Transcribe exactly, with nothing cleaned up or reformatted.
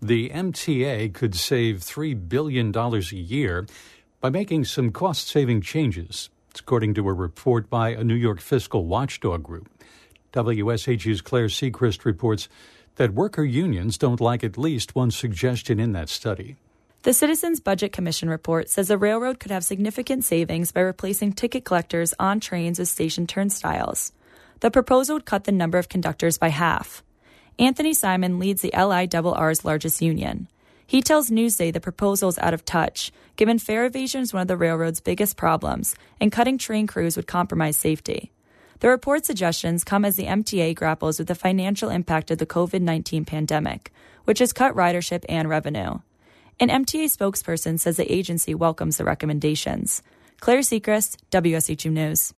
The M T A could save three billion dollars a year by making some cost-saving changes. It's according to a report by a New York fiscal watchdog group. W S H U's Claire Seacrest reports that worker unions don't like at least one suggestion in that study. The Citizens Budget Commission report says the railroad could have significant savings by replacing ticket collectors on trains with station turnstiles. The proposal would cut the number of conductors by half. Anthony Simon leads the L I R R's largest union. He tells Newsday the proposal is out of touch, given fare evasion is one of the railroad's biggest problems, and cutting train crews would compromise safety. The report's suggestions come as the M T A grapples with the financial impact of the covid nineteen pandemic, which has cut ridership and revenue. An M T A spokesperson says the agency welcomes the recommendations. Claire Seacrest, W S H U News.